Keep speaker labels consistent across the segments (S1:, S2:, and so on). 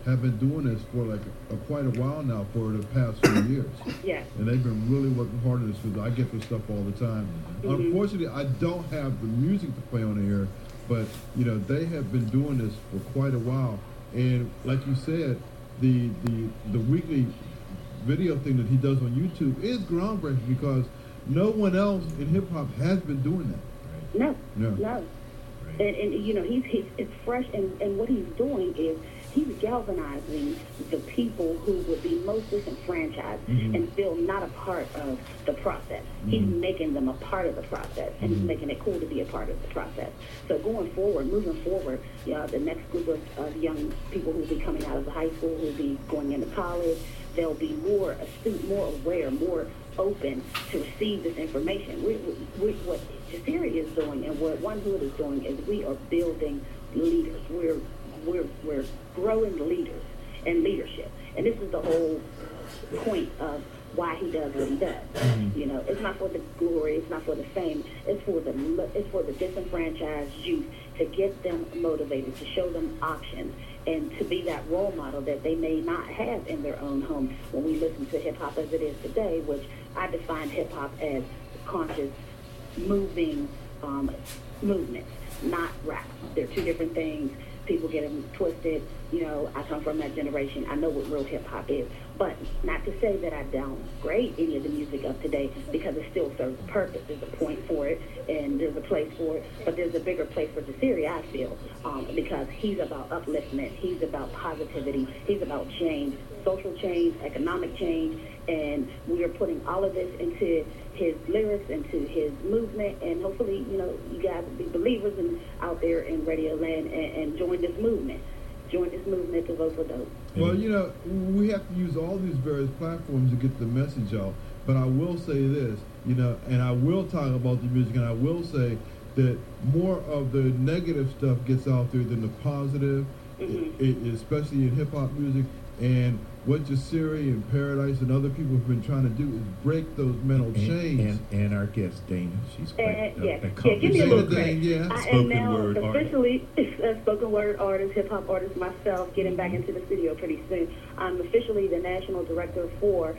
S1: have been doing this for like quite a while now, for the past few years.
S2: Yeah.
S1: And they've been really working hard on this because I get this stuff all the time.
S2: Mm-hmm.
S1: Unfortunately, I don't have the music to play on the air, but they have been doing this for quite a while. And like you said, the weekly video thing that he does on YouTube is groundbreaking because no one else in hip hop has been doing that.
S2: No.
S1: Right.
S2: And he's it's fresh, and what he's doing is he's galvanizing the people who would be most disenfranchised and feel not a part of the process. He's making them a part of the process, and he's making it cool to be a part of the process. So moving forward, the next group of young people who will be coming out of high school, who will be going into college, they'll be more astute, more aware, more open to receive this information. What Jasiri is doing and what One Hood is doing is we are building leaders. We're growing leaders and leadership. And this is the whole point of why he does what he does. It's not for the glory, it's not for the fame, it's for the disenfranchised youth, to get them motivated, to show them options, and to be that role model that they may not have in their own home. When we listen to hip-hop as it is today, which I define hip-hop as conscious, moving movements, not rap. They're two different things. People get them twisted. I come from that generation. I know what real hip-hop is. But not to say that I downgrade any of the music of today, because it still serves a purpose. There's a point for it, and there's a place for it. But there's a bigger place for Jasiri, I feel, because he's about upliftment. He's about positivity. He's about change, social change, economic change. And we are putting all of this into his lyrics, into his movement. And hopefully, you guys will be believers out there in Radio Land and join this movement. Join this movement to vote for Dope.
S1: Well, we have to use all these various platforms to get the message out. But I will say this, and I will talk about the music, and I will say that more of the negative stuff gets out there than the positive, especially in hip-hop music. And what Jasiri and Paradise and other people have been trying to do is break those mental chains.
S3: And our guest, Dana, she's quite
S2: give me a little credit. I am now
S3: word
S2: officially a spoken word artist, hip-hop artist myself, getting back into the studio pretty soon. I'm officially the national director for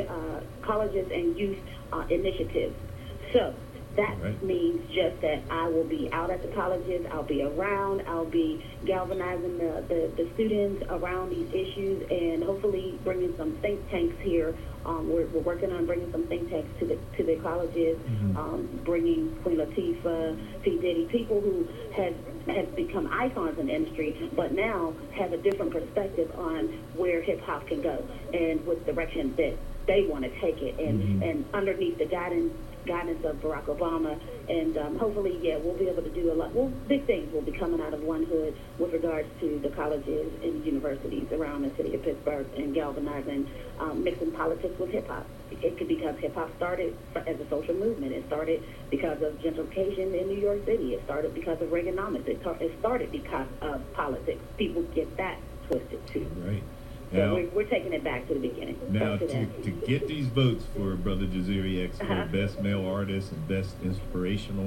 S2: colleges and youth initiatives. So that means just that I will be out at the colleges, I'll be around, I'll be galvanizing the students around these issues, and hopefully bringing some think tanks here. We're working on bringing some think tanks to the colleges, bringing Queen Latifah, P. Diddy, people who have become icons in the industry, but now have a different perspective on where hip-hop can go and what direction that they want to take it, and underneath the guidance of Barack Obama, and hopefully, we'll be able to do a lot. Well, big things will be coming out of One Hood with regards to the colleges and universities around the city of Pittsburgh, and galvanizing, mixing politics with hip-hop. It could, because hip-hop started as a social movement. It started because of gentrification in New York City. It started because of Reaganomics. It started because of politics. People get that twisted, too.
S3: Right.
S2: So we're taking it back to the beginning.
S3: Now, to get these votes for Brother Jasiri X for best male artist and best inspirational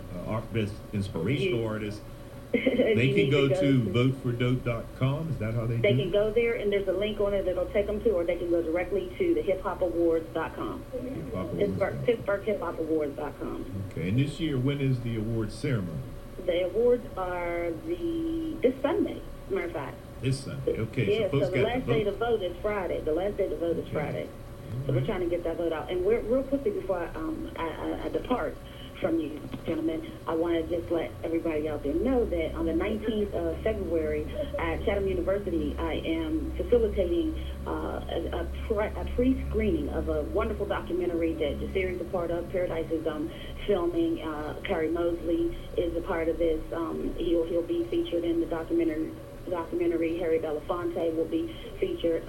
S3: artist, they can go to votefordope.com. Is that how they do it?
S2: They can go there, and there's a link on it that'll take them to, or they can go directly to the hiphopawards.com. Pittsburgh hiphopawards.com.
S3: Okay, and this year, when is the awards ceremony?
S2: The awards are this Sunday, matter of fact.
S3: This Sunday. Okay,
S2: so the last day to vote is Friday. Friday. So we're trying to get that vote out. And real quickly before I depart from you, gentlemen, I want to just let everybody out there know that on the 19th of February at Chatham University, I am facilitating a pre-screening of a wonderful documentary that Jasiri is a part of. Paradise is filming. Carrie Mosley is a part of this. He'll be featured in the documentary. Harry Belafonte will be featured.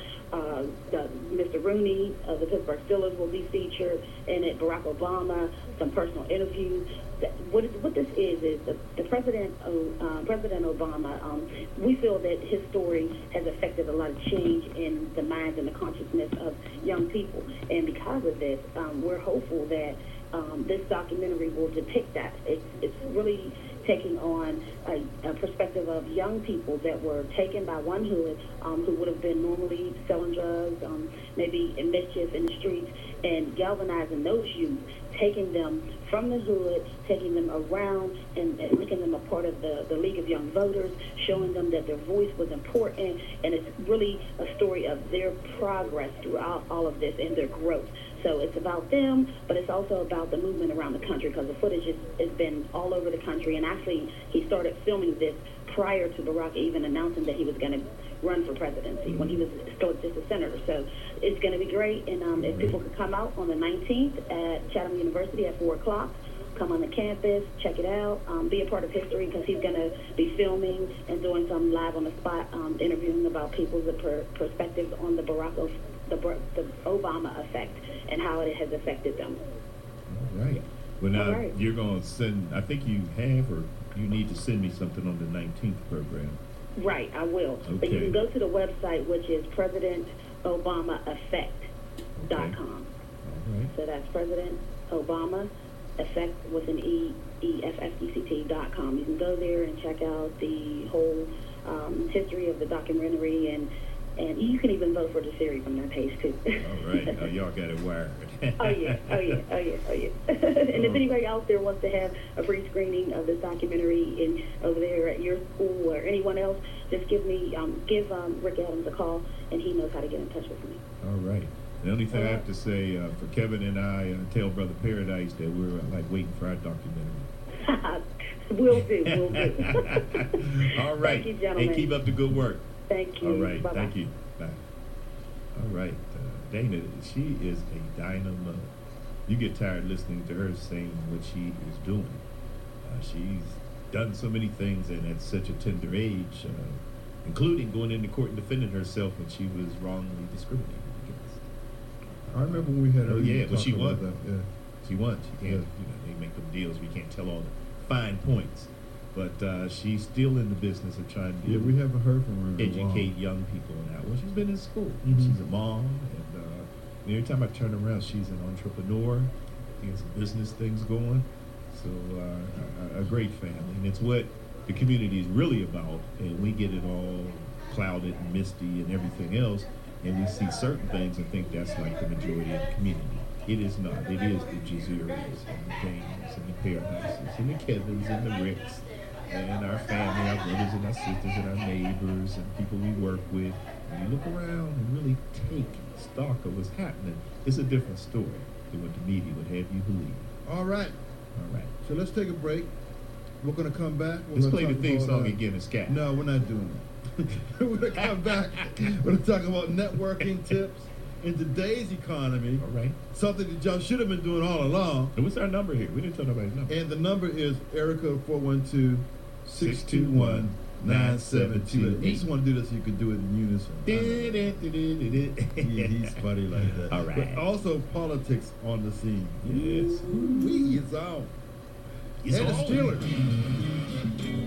S2: Mr. Rooney of the Pittsburgh Steelers will be featured in it. Barack Obama, some personal interviews. What this is the President Obama. We feel that his story has affected a lot of change in the minds and the consciousness of young people, and because of this, we're hopeful that this documentary will depict that. It's really taking on a perspective of young people that were taken by one hood who would have been normally selling drugs, maybe in mischief in the streets, and galvanizing those youth, taking them from the hood, taking them around and making them a part of the League of Young Voters, showing them that their voice was important, and it's really a story of their progress throughout all of this and their growth. So it's about them, but it's also about the movement around the country, because the footage has been all over the country, and actually he started filming this prior to Barack even announcing that he was going to run for presidency when he was still just a senator. So it's going to be great, and if people could come out on the 19th at Chatham University at 4 o'clock, come on the campus, check it out, be a part of history, because he's going to be filming and doing some live on the spot interviewing about people's perspectives on the the Obama effect and how it has affected them.
S3: All right. Well, now you're going to send, I think you have, or you need to send me something on the 19th program.
S2: Right, I will.
S3: Okay.
S2: But you can go to the website, which is PresidentObamaEffect.com.
S3: Okay. All right.
S2: So that's President Obama Effect with an EFFECT.com. You can go there and check out the whole history of the documentary, and you can even vote for the series on that page too.
S3: All right. Oh, y'all got it wired.
S2: Oh yeah. And if anybody out there wants to have a free screening of this documentary over there at your school or anyone else, just give Rick Adams a call, and he knows how to get in touch with me.
S3: All right. The only thing I have to say for Kevin and I, tell Brother Paradise that we're like waiting for our documentary.
S2: We'll do.
S3: All right.
S2: Thank you, gentlemen.
S3: Hey, keep up the good work.
S2: Thank you.
S3: All right.
S2: Bye-bye.
S3: Thank you. Bye. All right. Dana, she is a dynamo. You get tired listening to her saying what she is doing. She's done so many things, and at such a tender age, including going into court and defending herself when she was wrongly discriminated against.
S1: I remember when we had her.
S3: Oh, yeah, but she won.
S1: That. Yeah.
S3: She won. She can't, they make them deals. We can't tell all the fine points. But she's still in the business of trying to
S1: we haven't heard from her in a while.
S3: educate young people on that. Well, she's been in school.
S1: Mm-hmm.
S3: She's a mom, and every time I turn around, she's an entrepreneur. She has some business things going. So a great family, and it's what the community is really about. And we get it all clouded and misty and everything else, and we see certain things and think that's like the majority of the community. It is not. It is the Jazeeras and the Danes and the Paradises and the Kevins and the Ricks and our family, our brothers and our sisters and our neighbors and people we work with. When you look around and really take stock of what's happening, it's a different story than what the media would have you believe.
S1: All right. So let's take a break. We're going to come back.
S3: Let's play the theme song again and scat.
S1: No, we're not doing that. We're going to come back. We're going to talk about networking tips in today's economy.
S3: All right.
S1: Something that y'all should have been doing all along.
S3: And what's our number here? We didn't tell nobody's number.
S1: And the number is Erica 412-621-9728. You just want to do this so you can do it in unison. He's funny like that.
S3: All right.
S1: But also politics on the scene.
S3: Yes.
S1: It's on.
S3: It's
S1: and the
S3: on.
S1: Steelers.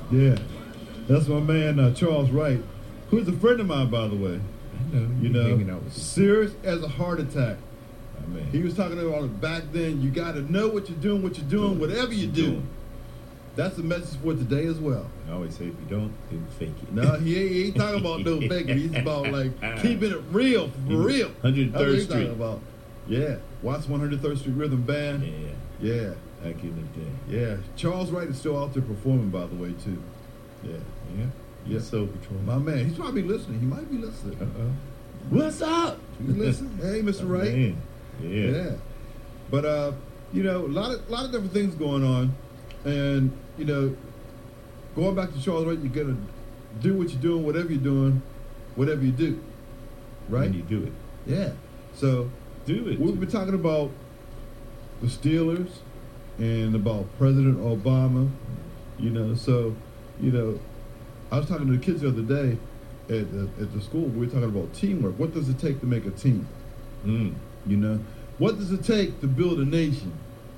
S1: Yeah. That's my man, Charles Wright, who's a friend of mine, by the way.
S3: I know.
S1: You know,
S3: hanging out with
S1: serious as a heart attack.
S3: my man.
S1: He was talking about it back then. You got to know what you're doing, whatever you do. That's the message for today as well.
S3: I always say, if you don't, then fake it.
S1: No, he ain't talking about no faking. He's about like keeping it real, for real.
S3: 103rd
S1: That's what he's
S3: Street.
S1: talking about. Yeah, Watts 103rd Street Rhythm Band. Yeah,
S3: Back in the day.
S1: yeah. Charles Wright is still out there performing, by the way, too. Yeah,
S3: Yeah.
S1: yeah.
S3: Soul Patrol.
S1: My man, he's probably listening. He might be listening.
S3: What's up?
S1: He's listening. Hey, Mr.
S3: My
S1: Wright.
S3: man. Yeah.
S1: Yeah. But you know, a lot of different things going on, and you know, going back to Charles Wright, you're gonna do what you're doing, whatever you're doing, whatever you do, right?
S3: When you do it.
S1: Yeah. So
S3: Do it.
S1: we've been talking about the Steelers and about President Obama. You know, so you know, I was talking to the kids the other day at the school. We were talking about teamwork. What does it take to make a team?
S3: Mm.
S1: You know, what does it take to build a nation?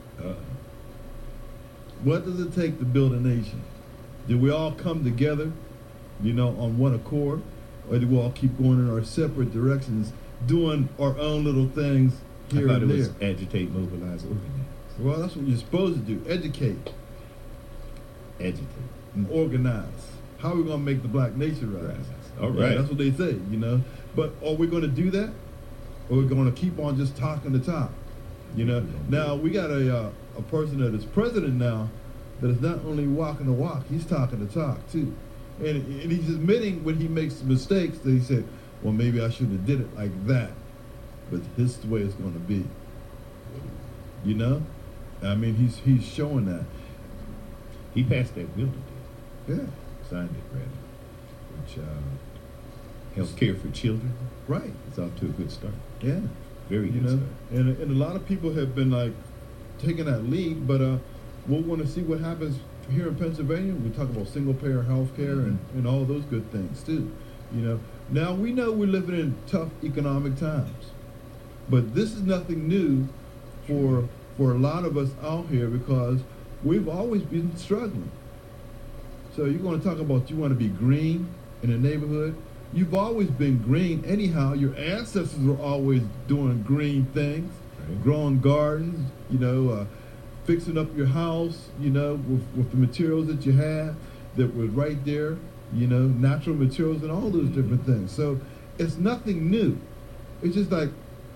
S1: What does it take to build a nation? Do we all come together, you know, on one accord, or do we all keep going in our separate directions, doing our own little things here
S3: I thought
S1: and
S3: it was
S1: there?
S3: agitate, mobilize, organize.
S1: Well, that's what you're supposed to do: educate
S3: Agitate.
S1: and organize. How are we going to make the black nation rise?
S3: All
S1: Yeah,
S3: right.
S1: that's what they say, you know. But are we going to do that, or are we going to keep on just talking the talk? You know. Now we got a person that is president now that is not only walking the walk, he's talking the talk too, and he's admitting when he makes mistakes that he said, well, maybe I shouldn't have did it like that, but this is the way it's going to be. You know, I mean, he's showing that.
S3: He passed that bill today.
S1: Yeah,
S3: Signed it, rather. Which health care for children.
S1: right.
S3: It's off to a good start.
S1: Yeah.
S3: Very
S1: You
S3: good
S1: know,
S3: start.
S1: and a lot of people have been like taking that lead, but we'll want to see what happens here in Pennsylvania. We talk about single payer health care and all those good things too. You know, now we know we're living in tough economic times, but this is nothing new for a lot of us out here because we've always been struggling. So you're going to talk about you want to be green in a neighborhood. You've always been green anyhow. Your ancestors were always doing green things,
S3: Right.
S1: growing gardens, you know, fixing up your house, you know, with the materials that you have that was right there, you know, natural materials and all those different things. So it's nothing new. It's just like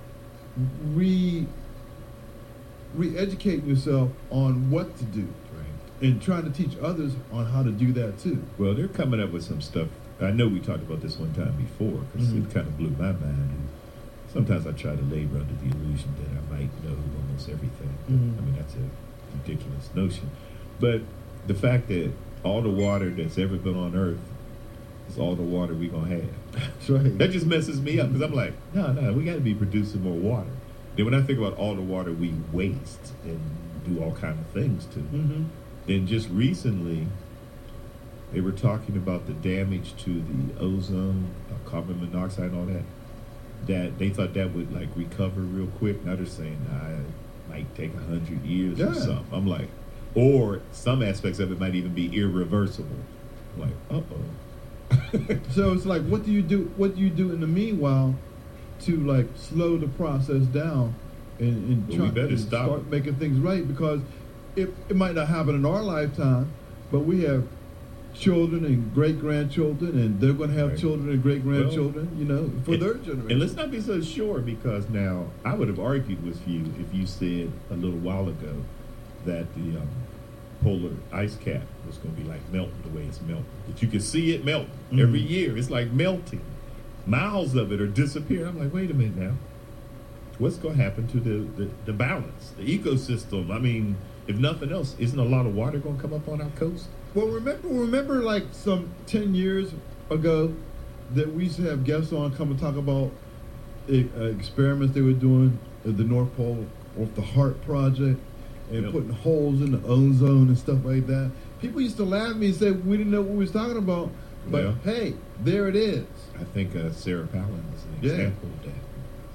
S1: re-educating yourself on what to do
S3: Right.
S1: and trying to teach others on how to do that too.
S3: Well, they're coming up with some stuff. I know we talked about this one time before because
S1: Mhm.
S3: it kind of blew my mind. And sometimes I try to labor under the illusion that I might know almost everything.
S1: Mhm.
S3: I mean, that's a ridiculous notion. But the fact that all the water that's ever been on Earth is all the water we're going to have.
S1: That's right.
S3: That just messes me up because I'm like, no, we got to be producing more water. Then when I think about all the water we waste and do all kind of things to,
S1: Mm-hmm.
S3: then just recently they were talking about the damage to the ozone, carbon monoxide and all that, that they thought that would like recover real quick. Now they're saying, nah, it might take 100 years
S1: Yeah.
S3: or something. I'm like, or some aspects of it might even be irreversible. I'm like, uh-oh.
S1: So it's like, what do you do? What do you do in the meanwhile to like slow the process down and
S3: Well, we better
S1: and
S3: stop
S1: start
S3: it.
S1: making things right? Because it might not happen in our lifetime, but we have children and great grandchildren, and they're going to have
S3: Right.
S1: children and great grandchildren. You know, for
S3: And-
S1: their generation.
S3: And let's not be so sure because now I would have argued with you if you said a little while ago that the polar ice cap was going to be like melting the way it's melting. That you could see it melting every
S1: Mhm.
S3: year. It's like melting. Miles of it are disappearing. I'm like, wait a minute now. What's going to happen to the balance, the ecosystem? I mean, if nothing else, isn't a lot of water going to come up on our coast?
S1: Well, remember like some 10 years ago that we used to have guests on come and talk about experiments they were doing at the North Pole with the HART project and
S3: Yep.
S1: putting holes in the ozone and stuff like that. People used to laugh at me and say we didn't know what we was talking about, but
S3: Yeah.
S1: hey, there it is.
S3: I think Sarah Palin is an
S1: Yeah.
S3: example of that.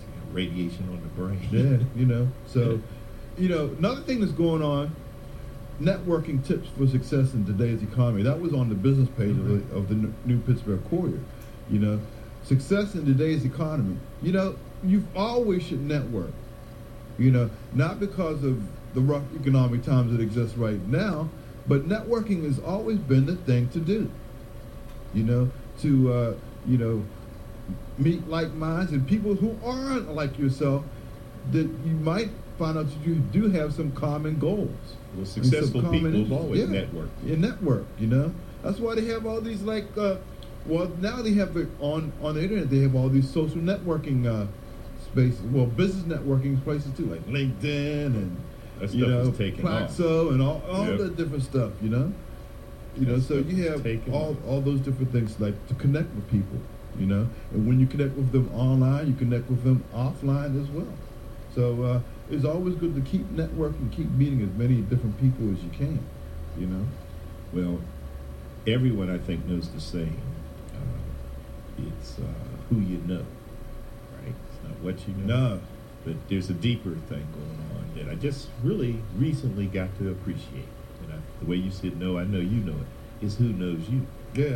S3: Radiation on the brain.
S1: Yeah, you know. So, you know, another thing that's going on networking tips for success in today's economy. That was on the business page of the New Pittsburgh Courier. You know, success in today's economy. You know, you always should network. You know, not because of the rough economic times that exist right now, but networking has always been the thing to do. You know, to meet like minds and people who aren't like yourself, that you might find out that you do have some common goals.
S3: Well, successful people have always networked.
S1: Yeah, network, you know. That's why they have all these, like, well, now they have, on the internet, they have all these social networking spaces, well, business networking places too, like LinkedIn and, you know, Plaxo and all the different stuff, you know. You know, so you have all those different things, like, to connect with people, you know. And when you connect with them online, you connect with them offline as well. So it's always good to keep networking, keep meeting as many different people as you can, you know.
S3: Well, everyone, I think, knows the saying. It's who you know, right? It's not what you know.
S1: No.
S3: But there's a deeper thing going on that I just really recently got to appreciate. And the way you said, no, I know you know it, is who knows you.
S1: Yeah.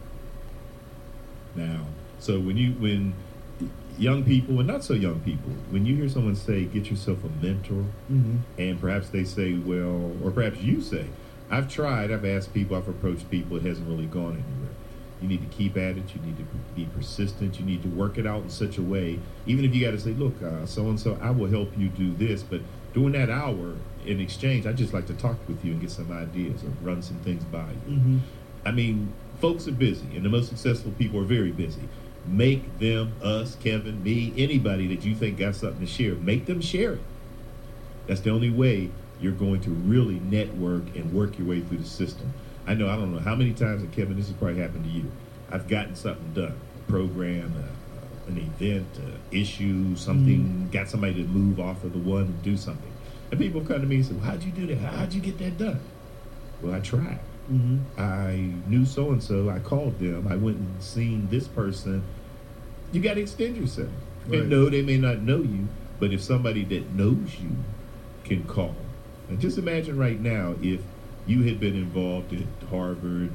S3: Now, so when young people, and not so young people, when you hear someone say, get yourself a mentor, and perhaps they say, well, or perhaps you say, I've tried, I've asked people, I've approached people, it hasn't really gone anywhere. You need to keep at it, you need to be persistent, you need to work it out in such a way, even if you got to say, look, so-and-so, I will help you do this, but during that hour, in exchange, I'd just like to talk with you and get some ideas or run some things by you. I mean, folks are busy, and the most successful people are very busy. Make them, us, Kevin, me, anybody that you think got something to share, make them share it. That's the only way you're going to really network and work your way through the system. I don't know how many times, and Kevin, this has probably happened to you, I've gotten something done, a program, an event, issue, something, got somebody to move off of the one and do something. And people come to me and say, well, how'd you do that? How'd you get that done? Well, I tried. I knew so-and-so. I called them. I went and seen this person. You got to extend yourself. Right. And no, they may not know you, but if somebody that knows you can call. And just imagine right now if you had been involved at Harvard,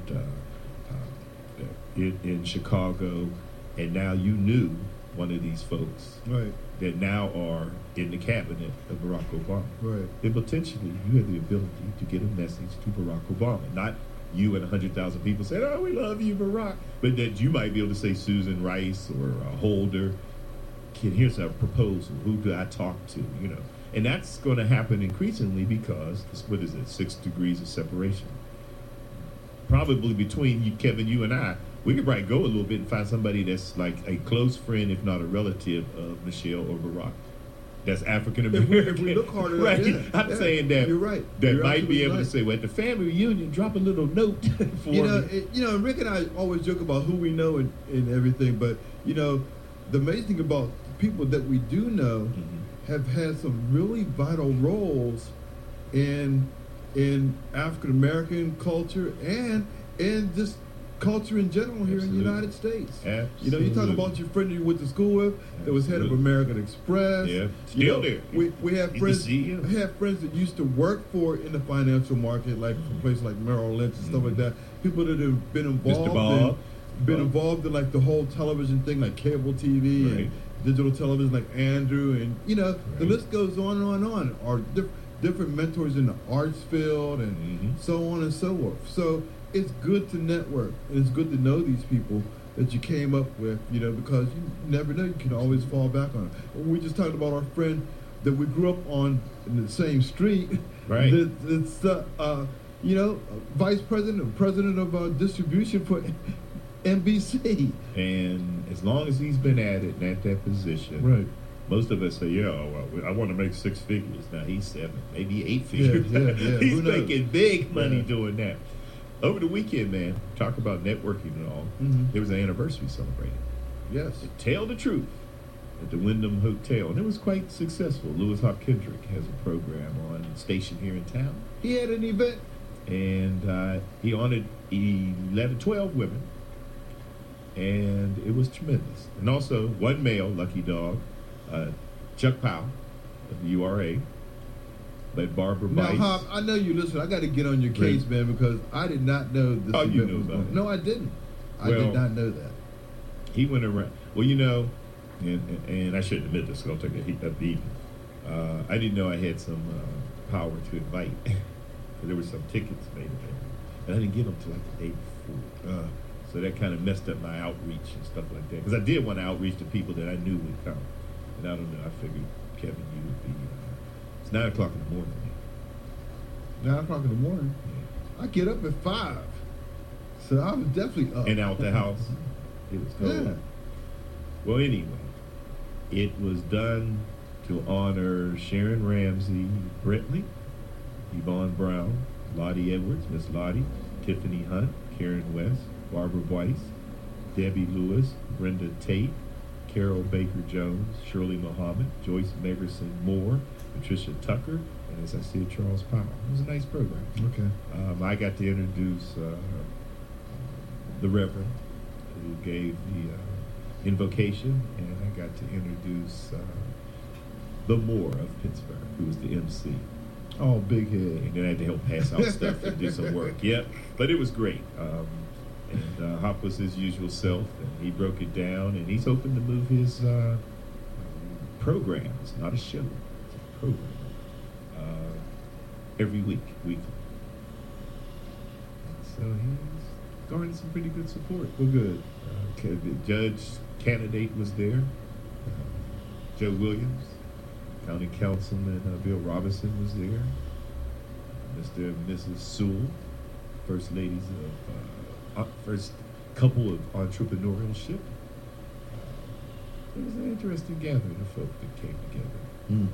S3: in Chicago, and now you knew one of these folks that now are in the cabinet of Barack Obama.
S1: Right.
S3: Then potentially you have the ability to get a message to Barack Obama. Not you and 100,000 people saying, oh, we love you, Barack. But that you might be able to say Susan Rice or Holder, here's a proposal. Who do I talk to? You know. And that's going to happen increasingly because, 6 degrees of separation. Probably between you, Kevin, you and I, we could probably go a little bit and find somebody that's like a close friend, if not a relative, of Michelle or Barack. That's African American.
S1: If we look harder,
S3: right? I'm saying that
S1: you're right.
S3: That
S1: you're
S3: might be able
S1: right.
S3: to say, well, at the family reunion, drop a little note for me.
S1: Rick and I always joke about who we know and everything, but the amazing thing about people that we do know have had some really vital roles in African American culture and just culture in general here in the United States.
S3: Absolutely.
S1: You talk about your friend you went to school with that was head of American Express.
S3: Yeah, still there.
S1: We have friends. We have friends that used to work in the financial market, like places like Merrill Lynch and stuff like that. People that have been involved in like the whole television thing, like cable TV and digital television, like Andrew, and the list goes on and on and on. Or different mentors in the arts field and so on and so forth. So it's good to network, and it's good to know these people that you came up with, because you never know. You can always fall back on it. We just talked about our friend that we grew up on in the same street.
S3: Right.
S1: It's vice president or president of distribution for NBC.
S3: And as long as he's been at it and at that position,
S1: right.
S3: Most of us say, I want to make 6 figures. Now he's 7, maybe 8 figures.
S1: Yeah.
S3: He's making big money doing that. Over the weekend, man, talk about networking and all. There was an anniversary celebrated.
S1: Yes.
S3: Tell the Truth at the Wyndham Hotel. And it was quite successful. Louis Hawk Kendrick has a program on station here in town.
S1: He had an event.
S3: And he honored 12 women. And it was tremendous. And also, one male, lucky dog, Chuck Powell of the URA. But Barbara
S1: Now,
S3: Bice.
S1: Hop, I know you listen. I got to get on your case,
S3: Right.
S1: man, because I did not know this
S3: Oh,
S1: event
S3: you knew
S1: was
S3: about
S1: going.
S3: it.
S1: No, I didn't. I
S3: Well,
S1: did not know that.
S3: He went around. Well, and I shouldn't admit this, so I'll take a beating. I didn't know I had some power to invite. There were some tickets made available, and I didn't get them till like the day before. So that kind of messed up my outreach and stuff like that. Because I did want to outreach to people that I knew would come, and I don't know. I figured Kevin, you would be. It's 9 o'clock in the morning.
S1: 9 o'clock in the morning.
S3: Yeah.
S1: I get up at 5, so I was definitely up.
S3: And out the house. It was cold.
S1: Yeah.
S3: Well, anyway, it was done to honor Sharon Ramsey Brentley, Yvonne Brown, Lottie Edwards, Miss Lottie, Tiffany Hunt, Karen West, Barbara Weiss, Debbie Lewis, Brenda Tate, Carol Baker Jones, Shirley Muhammad, Joyce Megerson Moore, Patricia Tucker, and as I said, Charles Powell. It was a nice program.
S1: Okay.
S3: I got to introduce the Reverend who gave the invocation, and I got to introduce the Moore of Pittsburgh, who was the MC.
S1: Oh, big head.
S3: And then I had to help pass out stuff and do some work. Yep, but it was great. And Hop was his usual self, and he broke it down, and he's hoping to move his program. It's not a show, it's a program. Every weekly. So he's garnered some pretty good support.
S1: Well, good.
S3: The judge candidate was there. Joe Williams, County Councilman Bill Robinson was there. Mr. and Mrs. Sewell, first ladies of first couple of entrepreneurship. It was an interesting gathering of folk that came together.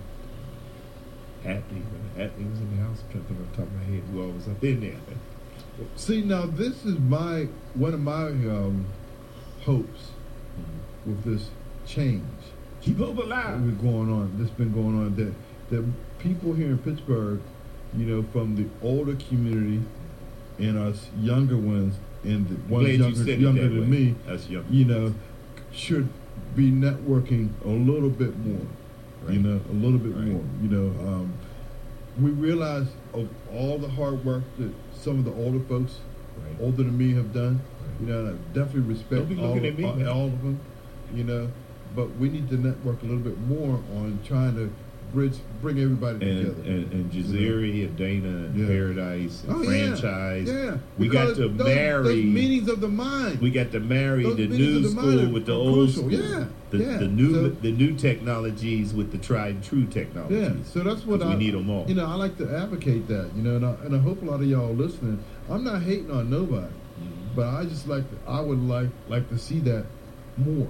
S3: Hatley was in the house. I'm trying to think off the top of my head who all was up in there.
S1: See, now this is one of my hopes with this change.
S3: Keep hope alive.
S1: That's been going on. That people here in Pittsburgh, from the older community and us younger ones, and the ones younger than me,
S3: us young.
S1: should be networking a little bit more.
S3: Right.
S1: A little bit
S3: Right.
S1: more. We realize of all the hard work that some of the older folks,
S3: Right.
S1: older than me, have done.
S3: Right.
S1: And I definitely respect
S3: Don't be looking at me, man.
S1: all of them. But we need to network a little bit more on trying to bring everybody together.
S3: And Jazeri and Dana and
S1: Yeah.
S3: Paradise and
S1: Oh,
S3: Franchise.
S1: Yeah.
S3: We got
S1: Because
S3: to
S1: those
S3: marry.
S1: meetings of the mind.
S3: We got to marry
S1: Those
S3: the
S1: meetings
S3: new
S1: of the mind
S3: school
S1: are
S3: with the
S1: crucial.
S3: old school.
S1: Yeah.
S3: The new technologies with the tried and true technologies.
S1: Yeah, so that's what
S3: 'Cause we need them all.
S1: I like to advocate that, and I hope a lot of y'all listening. I'm not hating on nobody,
S3: Mhm.
S1: but I just I would like to see that more,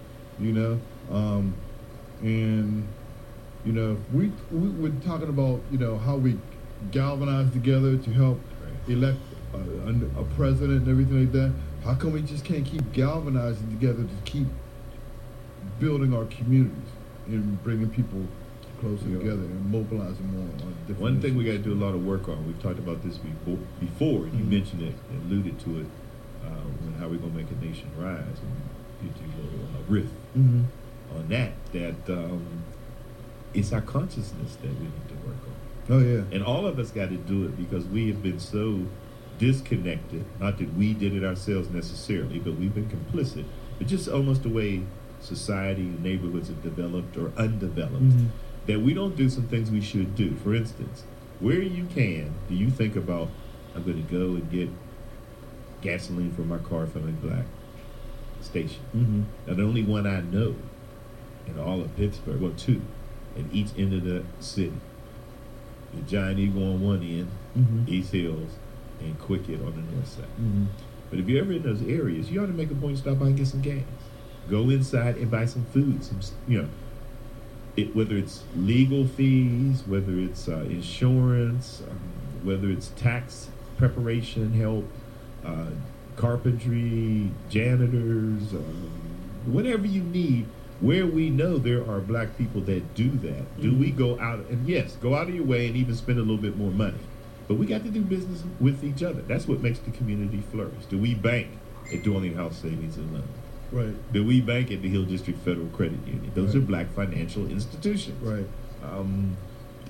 S1: and we were talking about how we galvanize together to help
S3: Right.
S1: elect a president and everything like that. How come we just can't keep galvanizing together to keep building our communities and bringing people closer
S3: Yeah.
S1: together and mobilizing more on different
S3: One thing we got
S1: issues?
S3: to do a lot of work on. We've talked about this before. You
S1: Mhm.
S3: mentioned it, alluded to it, when how we're going to make a nation rise. When we get a little riff
S1: Mhm.
S3: on that it's our consciousness that we need to work on.
S1: Oh yeah.
S3: And all of us got to do it because we have been so disconnected. Not that we did it ourselves necessarily, but we've been complicit. But just almost the way society and neighborhoods have developed or undeveloped,
S1: Mhm.
S3: that we don't do some things we should do. For instance, where you can, do you think about, I'm going to go and get gasoline for my car from a black station?
S1: Mhm.
S3: Now, the only one I know in all of Pittsburgh, well, two, at each end of the city. The Giant Eagle on one end,
S1: Mhm.
S3: East Hills, and Quicket on the north side.
S1: Mhm.
S3: But if you're ever in those areas, you ought to make a point to stop by and get some gas. Go inside and buy some food, whether it's legal fees, whether it's insurance, whether it's tax preparation help, carpentry, janitors, whatever you need. Where we know there are black people that do that, do we go out and go out of your way and even spend a little bit more money? But we got to do business with each other. That's what makes the community flourish. Do we bank at Dorling House Savings and Loan?
S1: Right.
S3: Do we bank at the Hill District Federal Credit Union? Those
S1: Right.
S3: are black financial institutions.
S1: Right.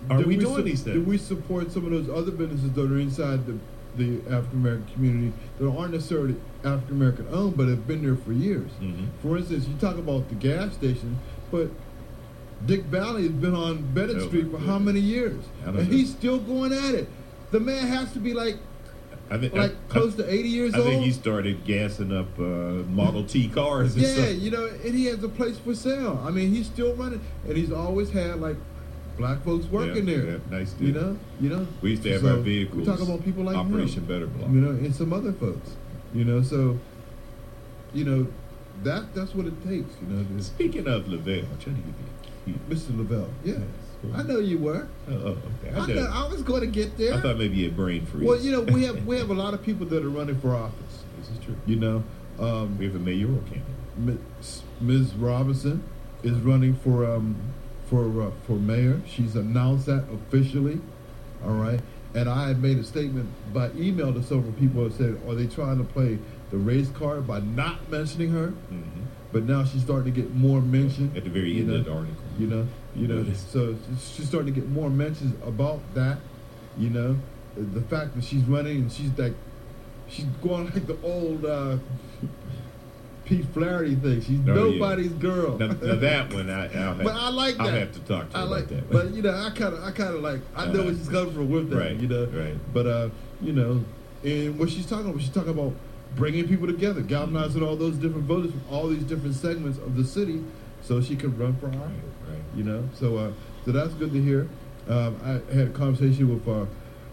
S3: Are we doing these things?
S1: Do we support some of those other businesses that are inside the African American community that aren't necessarily African American owned, but have been there for years?
S3: Mm-hmm.
S1: For instance, you talk about the gas station, but Dick Valley has been on Bennett Street for how many years? And he's still going at it. The man has to be like close to 80 years old.
S3: I think he started gassing up Model T cars. And stuff.
S1: You know, and he has a place for sale. I mean, he's still running, and he's always had like black folks working there.
S3: Yeah, nice dude.
S1: You know.
S3: We used to have our vehicles.
S1: We talk about people like
S3: Operation
S1: him,
S3: Better Block.
S1: You know, and some other folks. You know, so you know that's what it takes. You know.
S3: Speaking of Lavelle, I'm trying to give you a key.
S1: Mr. Lavelle, yes. I know you were.
S3: Okay.
S1: I was going to get there.
S3: I thought maybe you had brain freeze.
S1: Well, you know, we have a lot of people that are running for office.
S3: This is true.
S1: You know,
S3: we have a mayoral candidate.
S1: Ms. Robinson is running for mayor. She's announced that officially. All right, and I had made a statement by email to several people that said, "Are they trying to play the race card by not mentioning her?"
S3: Mm-hmm.
S1: But now she's starting to get more mention
S3: at the very end of the article.
S1: You know, so she's starting to get more mentions about that. You know, the fact that she's running and she's going like the old Pete Flaherty thing. She's nobody's girl.
S3: Now that one,
S1: I like that.
S3: I'll have to talk to her about that.
S1: But you know, I kind of like. I know where she's coming from with that.
S3: Right.
S1: You know.
S3: Right.
S1: But you know, and what she's talking about bringing people together, galvanizing all those different voters from all these different segments of the city, so she could run for office.
S3: Right.
S1: You know, so that's good to hear. I had a conversation with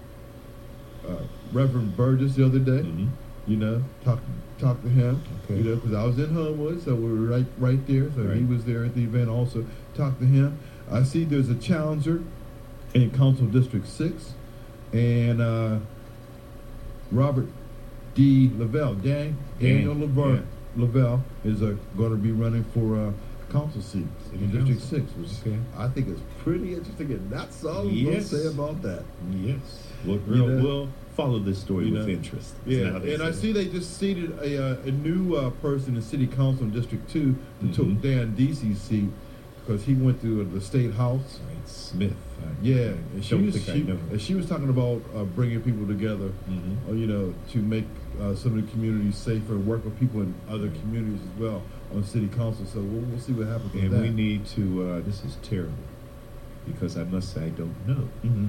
S1: Reverend Burgess the other day.
S3: Mm-hmm.
S1: You know, talk to him.
S3: Okay.
S1: You know, because I was in Homewood, so we were right there. So he was there at the event also. Talk to him. I see there's a challenger in Council District 6, and Robert D. Lavelle, Daniel Lavelle is going to be running for council seats in District 6, which I think is pretty interesting, and that's all I'm going to say about that.
S3: Yes. We'll follow this story with interest.
S1: Yeah, and I see they just seated a new person in City Council in District 2 that took Dan Deasy's seat because he went to the State House.
S3: Right, Smith.
S1: And she was talking about bringing people together, you know, to make some of the communities safer, work with people in other communities as well on City Council. So we'll see what happens with that.
S3: And we need to, this is terrible, because I must say I don't know.
S1: Mm-hmm.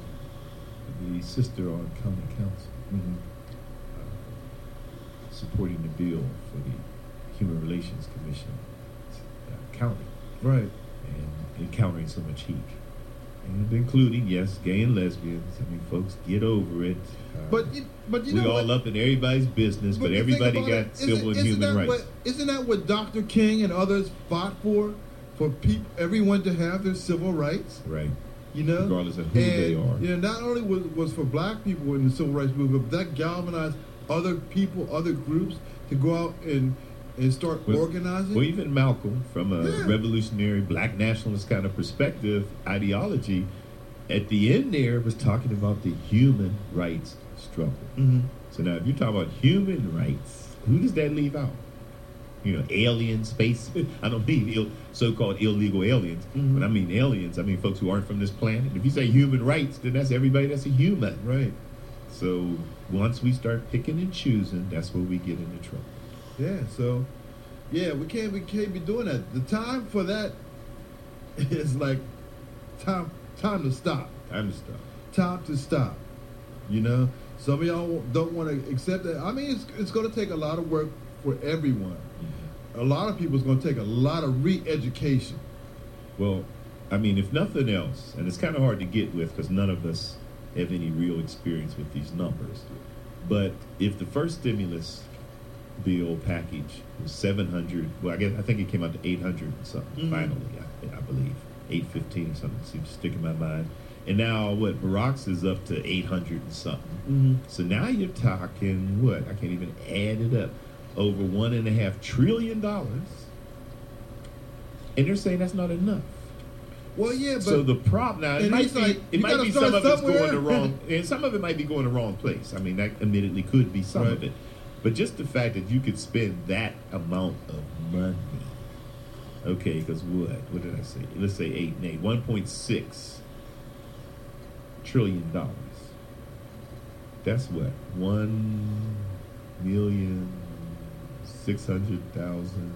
S3: The sister on County Council supporting the bill for the Human Relations Commission county.
S1: Right.
S3: And encountering so much heat. And including, yes, gay and lesbians. I mean, folks, get over it.
S1: But you know,
S3: we all up in everybody's business, but everybody got civil and human rights.
S1: Isn't that what Dr. King and others fought for everyone to have their civil rights?
S3: Right.
S1: You know,
S3: regardless of who they are.
S1: You know, not only was for black people in the civil rights movement, but that galvanized other people, other groups to go out and start organizing.
S3: Well, even Malcolm, from a revolutionary black nationalist kind of perspective, ideology, at the end there was talking about the human rights struggle.
S1: Mm-hmm.
S3: So now if you're talking about human rights, who does that leave out? You know, alien space. I don't mean so-called illegal aliens, but I mean aliens. I mean folks who aren't from this planet. If you say human rights, then that's everybody that's a human.
S1: Right.
S3: So once we start picking and choosing, that's where we get into trouble.
S1: Yeah, so we can't be doing that. The time for that is like time to stop.
S3: Time to stop.
S1: Time to stop. You know, some of y'all don't want to accept that. I mean, it's going to take a lot of work for everyone. A lot of people, it's going to take a lot of re-education.
S3: Well, I mean, if nothing else, and it's kind of hard to get with because none of us have any real experience with these numbers, but if the first stimulus bill package was 700, well, I think it came out to 800 and something, finally, I believe. 815 or something seems to stick in my mind. And now, Barack's is up to 800 and something. So now you're talking, I can't even add it up. Over $1.5 trillion, and they're saying that's not enough.
S1: Well, yeah, but
S3: so the problem now it might be some of it's going the wrong, and some of it might be going the wrong place. I mean, that admittedly could be some of it, but just the fact that you could spend that amount of money. Okay, because what did I say? Let's say 8 and 8, 1.6 trillion. That's what, 1,600,000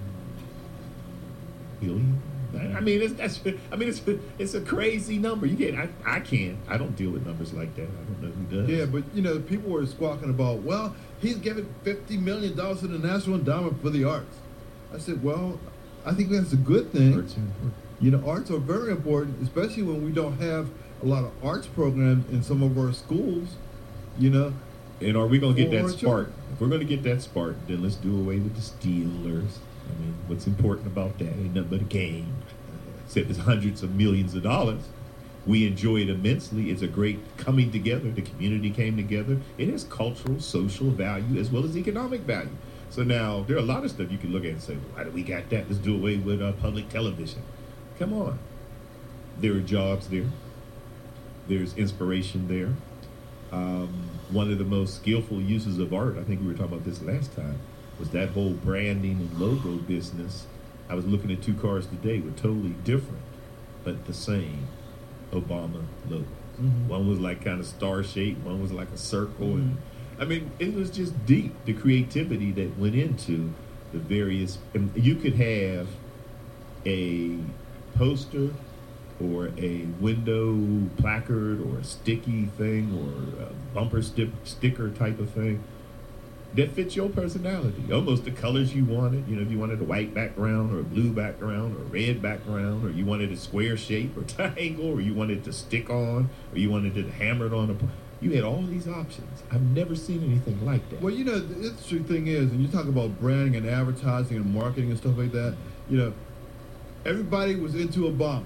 S3: billion. I mean, it's a crazy number. You can't. I can't. I don't deal with numbers like that. I don't know who does.
S1: Yeah, but people were squawking about, well, he's giving $50 million to the National Endowment for the Arts. I said, well, I think that's a good thing.
S3: Arts are important.
S1: Arts are very important, especially when we don't have a lot of arts programs in some of our schools.
S3: And are we going to get that spark?
S1: children.
S3: If we're going to get that spark, then let's do away with the Steelers. I mean, what's important about that? Ain't nothing but a game. Except it's hundreds of millions of dollars. We enjoy it immensely. It's a great coming together. The community came together. It has cultural, social value as well as economic value. So now there are a lot of stuff you can look at and say, why do we got that? Let's do away with public television. Come on. There are jobs there. There's inspiration there. One of the most skillful uses of art, I think we were talking about this last time, was that whole branding and logo business. I was looking at two cars today with totally different, but the same Obama logo.
S1: Mm-hmm.
S3: One was like kind of star-shaped, one was like a circle. And I mean, it was just deep, the creativity that went into the various, and you could have a poster or a window placard or a sticky thing or a bumper sticker type of thing that fits your personality, almost the colors you wanted. If you wanted a white background or a blue background or a red background, or you wanted a square shape or triangle, or you wanted to stick on, or you wanted it hammered on you had all these options. I've never seen anything like that.
S1: Well, the interesting thing is, and you talk about branding and advertising and marketing and stuff like that, everybody was into Obama.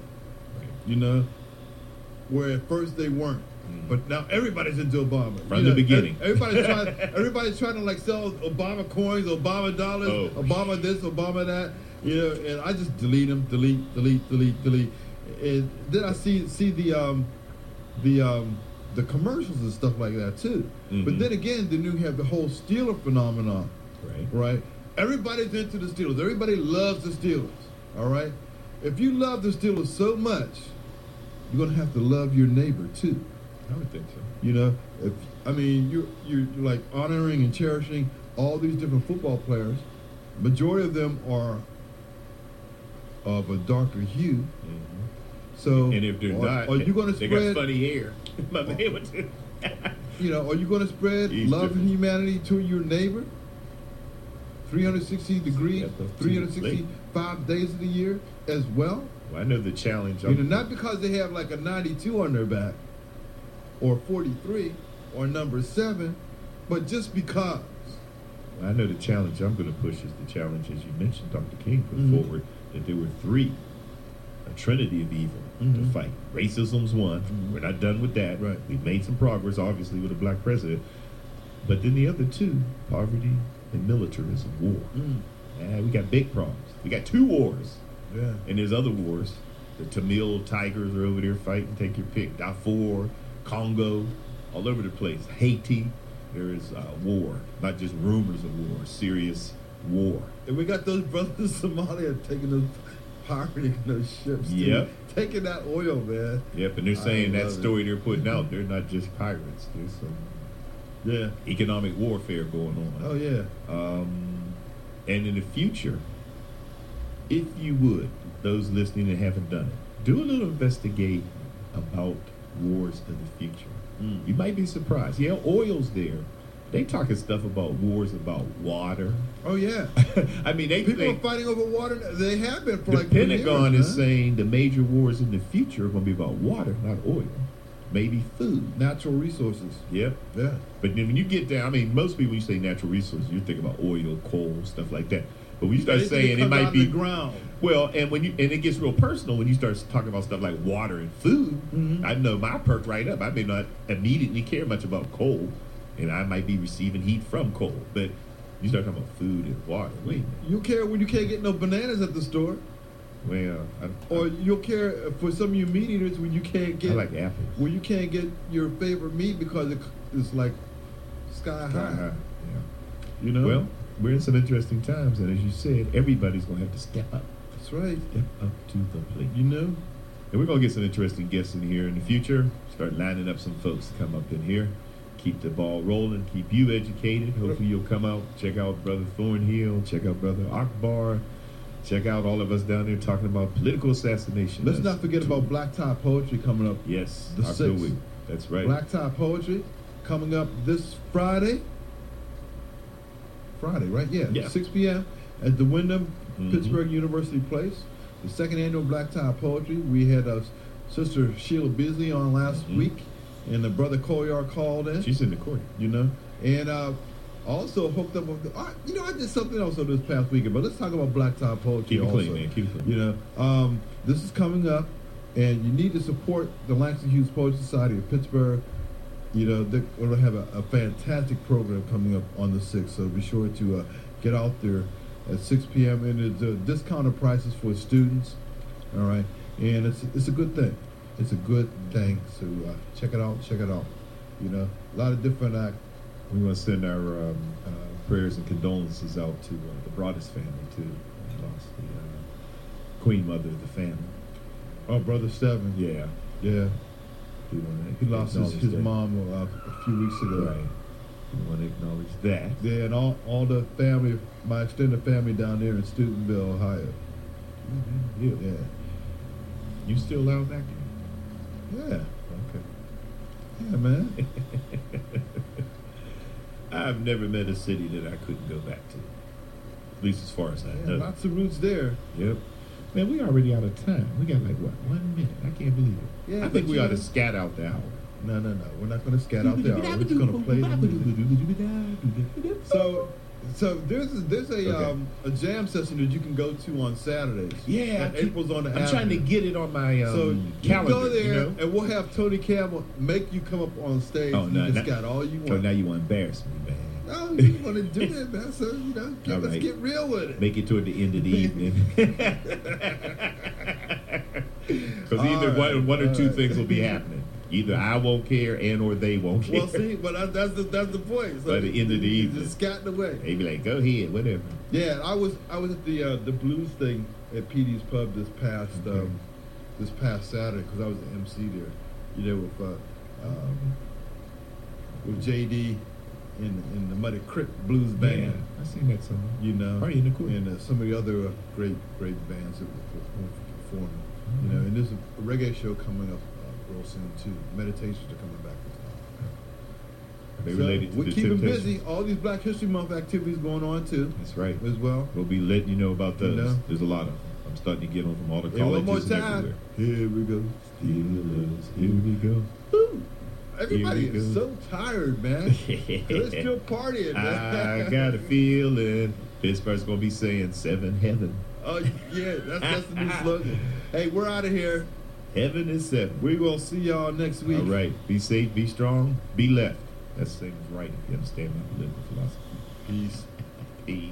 S1: Where at first they weren't, but now everybody's into Obama
S3: from the beginning.
S1: Everybody's trying to like sell Obama coins, Obama dollars, Obama this, Obama that. And I just delete them, delete. And then I see the commercials and stuff like that too. Mm-hmm. But then again, you have the whole Steeler phenomenon, right? Everybody's into the Steelers. Everybody loves the Steelers. All right. If you love the Steelers so much, you're gonna have to love your neighbor too.
S3: I would think so.
S1: You're like honoring and cherishing all these different football players. Majority of them are of a darker hue.
S3: Mm-hmm.
S1: So,
S3: and if they're not,
S1: are you gonna spread?
S3: They got funny hair. My man would do.
S1: Are you gonna spread love and humanity to your neighbor? 360 degrees, 365 days of the year as well.
S3: Well, I know the challenge.
S1: Not because they have like a 92 on their back, or 43, or number 7, but just because.
S3: Well, I know the challenge I'm going to push is the challenge, as you mentioned, Dr. King put forward, that there were 3, a trinity of evil to fight. Racism's one. We're not done with that.
S1: Right.
S3: We've made some progress, obviously, with a black president. But then the other 2, poverty and militarism, war. We got big problems. We got 2 wars.
S1: Yeah.
S3: And there's other wars. The Tamil Tigers are over there fighting, take your pick. Darfur, Congo, all over the place. Haiti, there is war. Not just rumors of war, serious war.
S1: And we got those brothers in Somalia taking those pirating those ships.
S3: Yep.
S1: Taking that oil, man.
S3: Yep, and they're saying that story they're putting out, they're not just pirates. There's some economic warfare going on.
S1: Oh, yeah.
S3: And in the future, if you would, those listening that haven't done it, do a little investigating about wars of the future. You might be surprised. Yeah, oil's there. They talking stuff about wars about water.
S1: Oh, yeah.
S3: I mean,
S1: people are fighting over water. They have been for like
S3: 10 years. The Pentagon is saying the major wars in the future are going to be about water, not oil. Maybe food.
S1: Natural resources.
S3: Yep.
S1: Yeah.
S3: But then when you get down, I mean, most people, when you say natural resources, you think about oil, coal, stuff like that. But when you start saying it might be
S1: ground.
S3: Well, and it gets real personal when you start talking about stuff like water and food. I know my perk right up. I may not immediately care much about coal, and I might be receiving heat from coal. But you start talking about food and water. Wait a minute.
S1: You care when you can't get no bananas at the store.
S3: Well,
S1: or you'll care for some of your meat eaters when you can't get.
S3: I like apples.
S1: When you can't get your favorite meat because it's like sky high.
S3: Yeah. Well, we're in some interesting times, and as you said, everybody's going to have to step up.
S1: That's right.
S3: Step up to the plate. And we're going to get some interesting guests in here in the future. Start lining up some folks to come up in here. Keep the ball rolling. Keep you educated. Hopefully you'll come out, check out Brother Thornhill, check out Brother Akbar, check out all of us down there talking about political assassination.
S1: Let's not forget about Black Tie Poetry coming up.
S3: Yes,
S1: the
S3: October
S1: 6th.
S3: week. That's right.
S1: Black Tie Poetry coming up this Friday. Friday, right? Yeah. 6 p.m. at the Wyndham Pittsburgh University Place. The second annual Black Tie Poetry. We had Sister Sheila Beasley on last week, and the Brother Koyar called in.
S3: She's in the court.
S1: And also hooked up with, I did something else this past weekend, but let's talk about Black Tie Poetry.
S3: Keep it clean, man. Keep it
S1: clean. This is coming up, and you need to support the Langston Hughes Poetry Society of Pittsburgh. They're going to have a fantastic program coming up on the 6th, so be sure to get out there at 6 p.m. And it's discounted prices for students, all right? And it's a good thing. It's a good thing, so check it out. A lot of different
S3: We want to send our prayers and condolences out to the Broadus family, too. We lost the Queen Mother of the family.
S1: Oh, Brother Stephen.
S3: Yeah.
S1: He lost his mom a few weeks ago.
S3: Right. We want to acknowledge that.
S1: Yeah, and all the family, my extended family down there in Steubenville, Ohio. Yeah.
S3: You still out back
S1: there? Yeah.
S3: Okay.
S1: Yeah, man.
S3: I've never met a city that I couldn't go back to. At least as far as I know.
S1: Lots of roots there.
S3: Yep. Man, we already out of time. We got 1 minute. I can't believe it. Yeah, I think we ought to scat out the hour.
S1: No. We're not going to scat out the hour. We're just going to play the music. So there's a jam session that you can go to on Saturdays.
S3: Yeah,
S1: April's on the
S3: I'm trying to get it on my calendar.
S1: Go there, and we'll have Tony Campbell make you come up on stage.
S3: Oh, no,
S1: you just got all you want.
S3: Oh, now you want to embarrass me, man.
S1: No, you want to do it, man. So let's get real with it.
S3: Make it toward the end of the evening. Because either one or two things will be happening. Either I won't care or they won't care.
S1: Well, see, but that's the point. So
S3: by the end of the evening,
S1: just scatting away.
S3: They be like, go ahead, whatever.
S1: Yeah, I was at the blues thing at PD's Pub this past Saturday because I was the MC there. With JD in the Muddy Crick Blues Band.
S3: Yeah, I seen that somewhere. Party in the court.
S1: And some of the other great bands that were performing. And there's a reggae show coming up real soon too. Meditations are coming back this time.
S3: They related to
S1: we're
S3: the
S1: keeping
S3: Temptations.
S1: busy. All these Black History Month activities going on too.
S3: That's right.
S1: As well.
S3: We'll be letting you know about those. There's a lot of them. I'm starting to get them from all the colleges
S1: one more
S3: and
S1: time.
S3: everywhere.
S1: Here we go.
S3: Here we go.
S1: Woo. Everybody is so tired, man. They're still partying, man.
S3: I got a feeling Pittsburgh's going to be saying 7 heaven.
S1: Oh, yeah. That's the new slogan. Hey, we're out of here.
S3: Heaven is 7.
S1: We will see y'all next week.
S3: All right. Be safe, be strong, be left. That's the same as right, if you understand my political philosophy.
S1: Peace.
S3: Peace.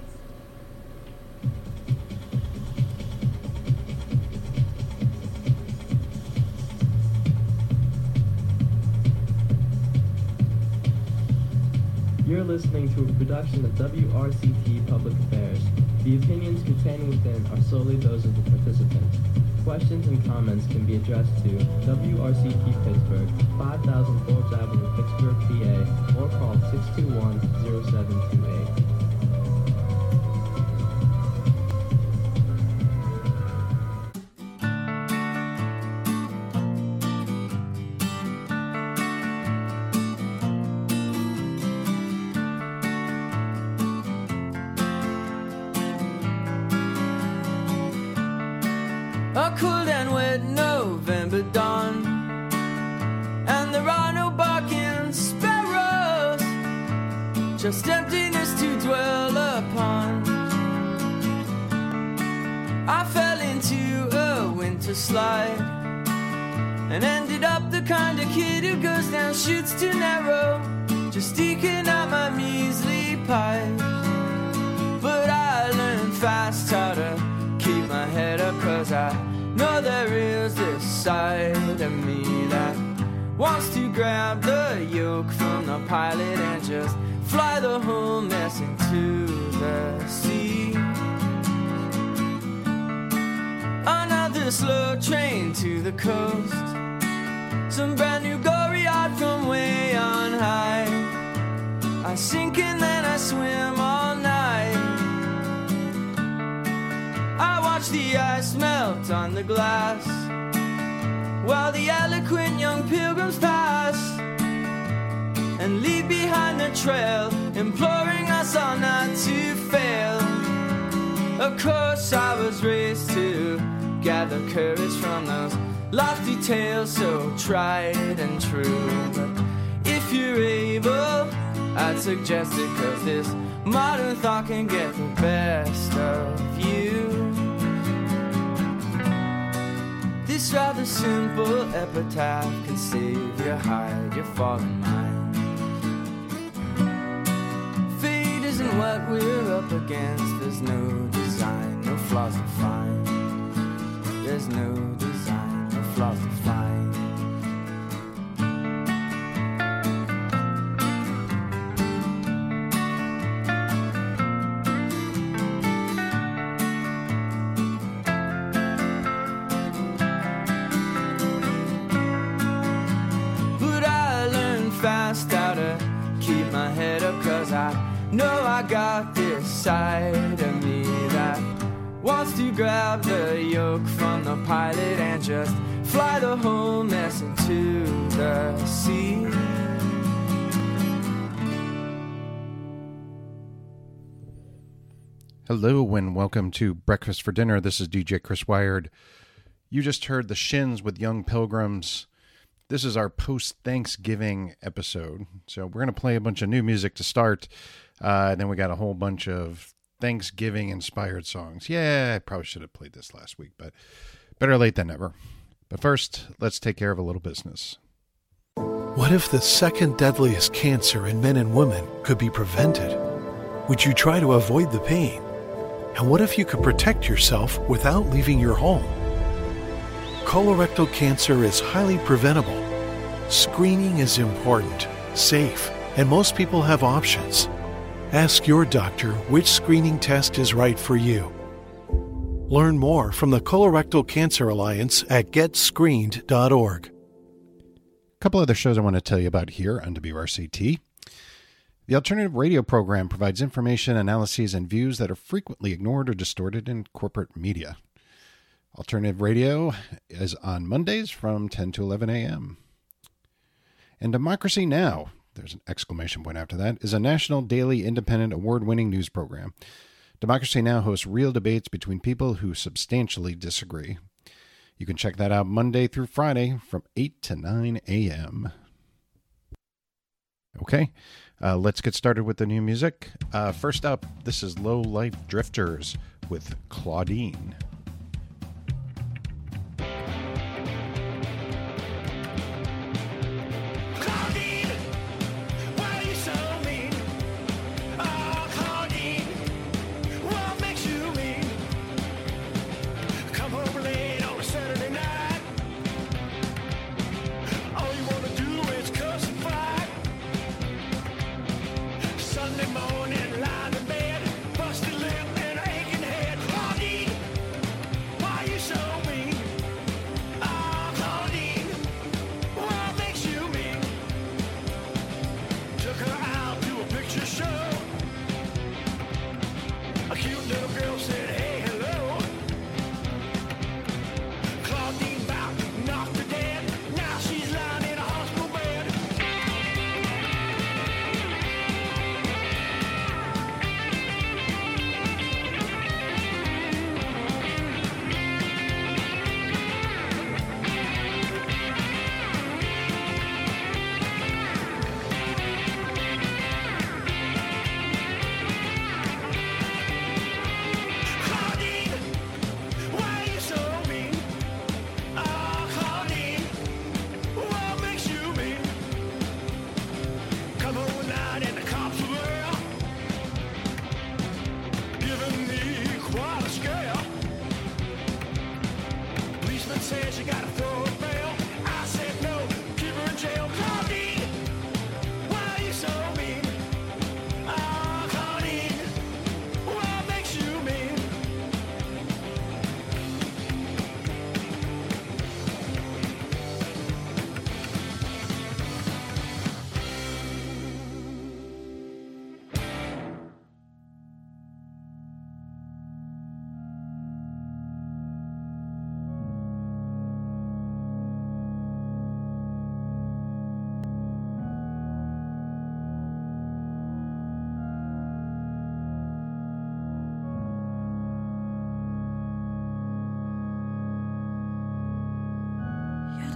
S4: You're listening to a production of WRCT Public Affairs. The opinions contained within are solely those of the participants. Questions and comments can be addressed to WRCT Pittsburgh, 5000 Forbes Avenue, Pittsburgh, PA, or call 621-0728.
S5: A cold and wet November dawn, and there are no barking sparrows, just emptiness to dwell upon. I fell into a winter slide and ended up the kind of kid who goes down chutes too narrow, just eking out my measly pie. But I learned fast how to keep my head up, 'cause I know there is this side of me that wants to grab the yoke from the pilot and just fly the whole mess into the sea. Another a slow train to the coast. Some brand new gory yacht from way on high. I sink and then I swim all night. I watch the ice melt on the glass while the eloquent young pilgrims pass and leave behind the trail, imploring us all not to fail. Of course I was raised to gather courage from those lofty tales so tried and true. But if you're able, I'd suggest it, 'cause this modern thought can get the best of you. This rather simple epitaph can save your hide, your fallen mind. Fate isn't what we're up against. There's no design, no flaws to find. There's no design, no flaws to find. No, I got this side of me that wants to grab the yoke from the pilot and just fly the whole mess into the sea.
S6: Hello and welcome to Breakfast for Dinner. This is DJ Chris Wired. You just heard the Shins with Young Pilgrims. This is our post-Thanksgiving episode. So we're going to play a bunch of new music to start. And then we got a whole bunch of Thanksgiving-inspired songs. Yeah, I probably should have played this last week, but better late than never. But first, let's take care of a little business.
S7: What if the second deadliest cancer in men and women could be prevented? Would you try to avoid the pain? And what if you could protect yourself without leaving your home? Colorectal cancer is highly preventable. Screening is important, safe, and most people have options. Ask your doctor which screening test is right for you. Learn more from the Colorectal Cancer Alliance at getscreened.org.
S6: A couple other shows I want to tell you about here on WRCT. The alternative radio program provides information, analyses, and views that are frequently ignored or distorted in corporate media. Alternative radio is on Mondays from 10 to 11 a.m. And Democracy Now! There's an exclamation point after that, is a national, daily, independent, award-winning news program. Democracy Now! Hosts real debates between people who substantially disagree. You can check that out Monday through Friday from 8 to 9 a.m. Okay, let's get started with the new music. First up, this is Low Life Drifters with Claudine.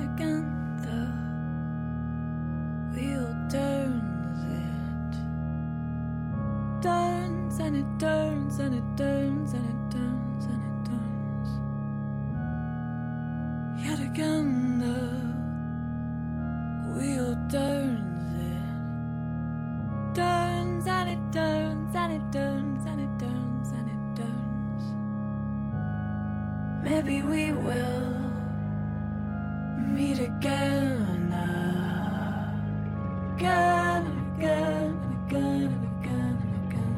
S8: again the wheel turns, it turns and it turns and it turns and it turns and it turns. Yet again the wheel turns, it turns and it turns and it turns and it turns and it turns. Maybe we will meet again, again and again and again and again and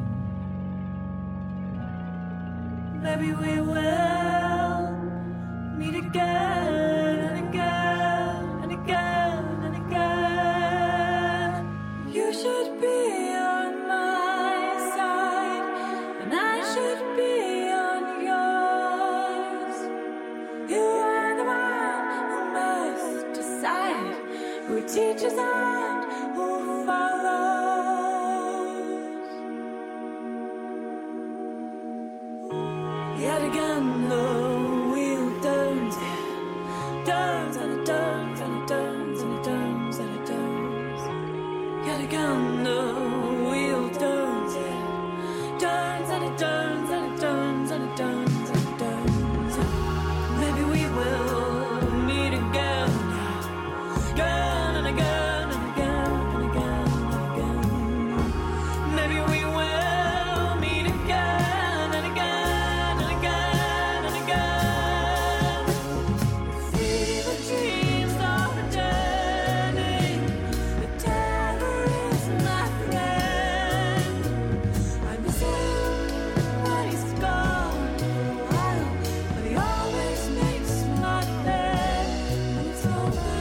S8: again. Maybe we will meet again and again and again and again. You should be on my side and I should be on yours. You are the one who must decide who teaches and who follows. Yet again the wheel turns, turns and it turns and it turns and it turns and it turns. Yet again the wheel turns, turns and it turns and it turns and it turns and it turns. Maybe we will meet again, again and again and again and again and again. Maybe we will meet again and again and again and again. See the dreams of the turning, the terror is my friend. I miss him when he's gone for a while, but he always makes my bed when it's over.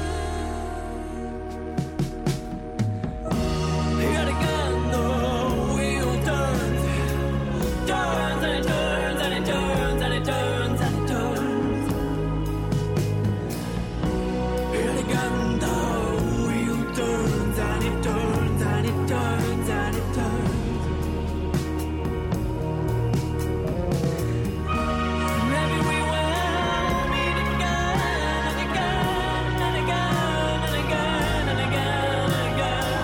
S8: Yet again the wheel turns, turns and it turns and it turns and it turns and it turns. Yet again the wheel turns and it turns and it turns and it turns. Maybe we will meet again and again and again and again and again and again.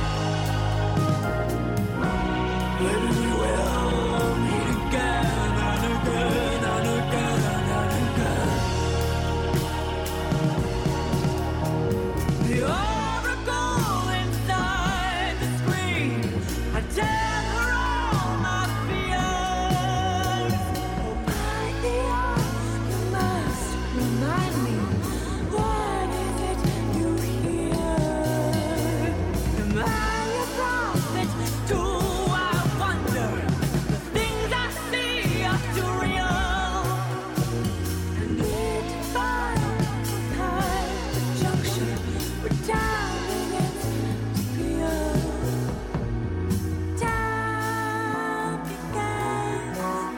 S8: Maybe we will meet again and again and again and again. The oracle inside the screen, I tell her all my fears. Oh, by the hour, you must remind me, what is it you hear? Am I a prophet? Do I wonder? The things I see are too real. And it finds behind the junction where time begins to feel. Time begins.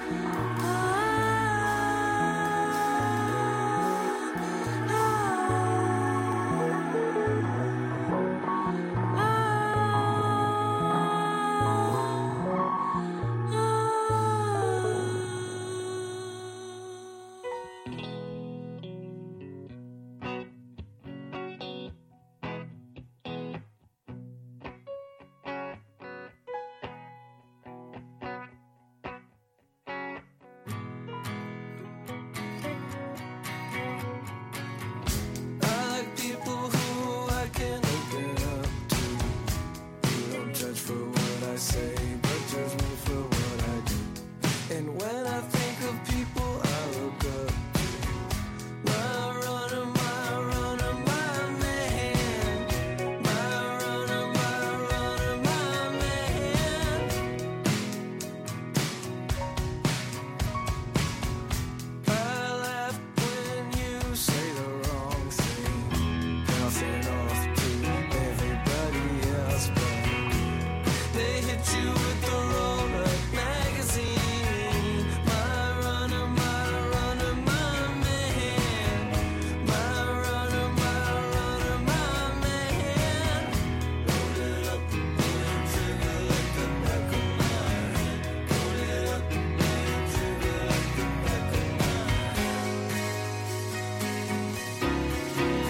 S8: I like people who I can open up to, who don't judge for what I say, but judge me for what I do. And when I think of people I look up to, my runner, my man, my runner, my man. I laugh when you say the wrong thing, bouncing off to everybody else, but they hit you with the roll-up magazine. My runner, my man. My runner, my man. Roll it up and pull it trigger like the back of my hand. Roll it up and pull it trigger like the back of my hand.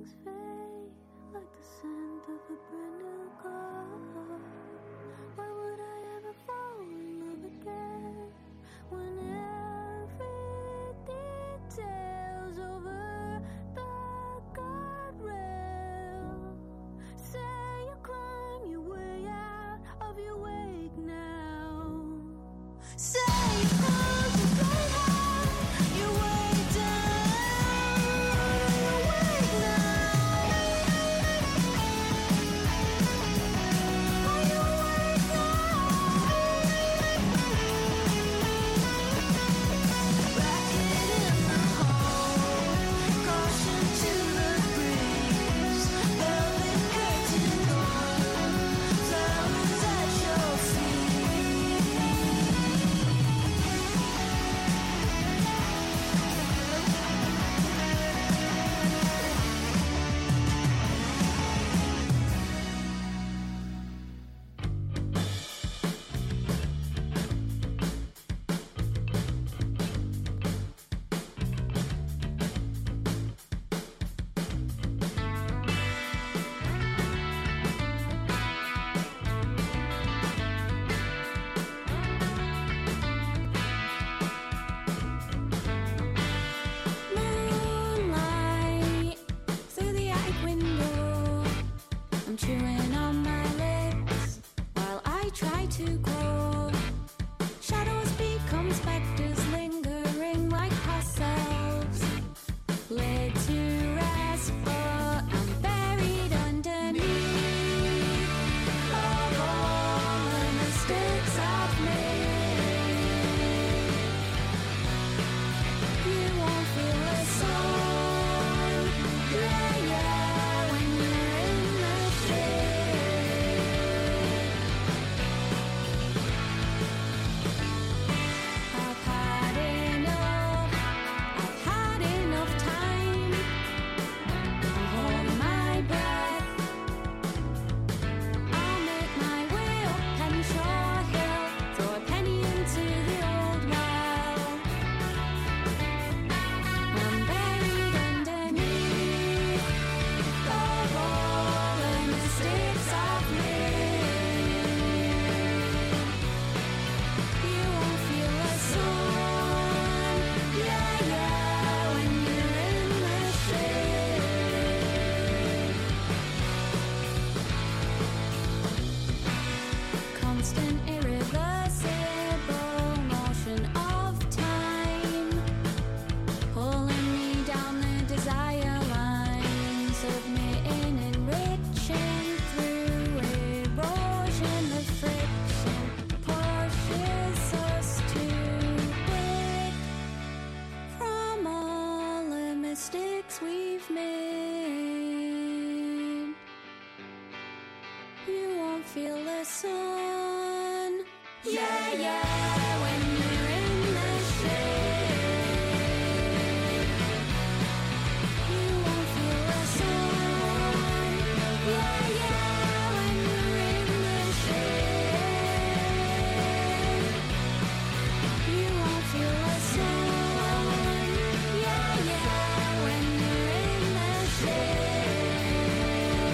S8: things fade like the scent of a brand new car. Why would I ever fall in love again when every detail's over the guardrail? Say you climb your way out of your wake now. Say you close your blade out your way down. You're awake now. Are you awake now? Racket in the hall, caution to the breeze. Velvet curtain gone, flowers at your feet. Moonlight through the attic window. I'm chewing on my lips while I try to grow. Shadows become specters lingering like past selves. Laid to rest, but I'm buried underneath of all the mistakes I've made. You won't feel the sun, yeah, yeah, when you're in the shade. I've had enough time. I'm holding my breath. I'll make my way up Henshaw Hill, throw a penny into the old well. I'm buried underneath of all the mistakes I've made. You won't feel the sun, yeah, yeah, when you're in the shade. Constant irreversible motion of time, pulling me down the desire line, submitting, enriching through erosion of friction, pushes us to break from all the mistakes we've made. You won't feel the sun, yeah, yeah, when you're in the shade. You won't feel the sun, yeah, yeah, when you're in the shade. You won't feel the sun, yeah, yeah, when you're in the shade.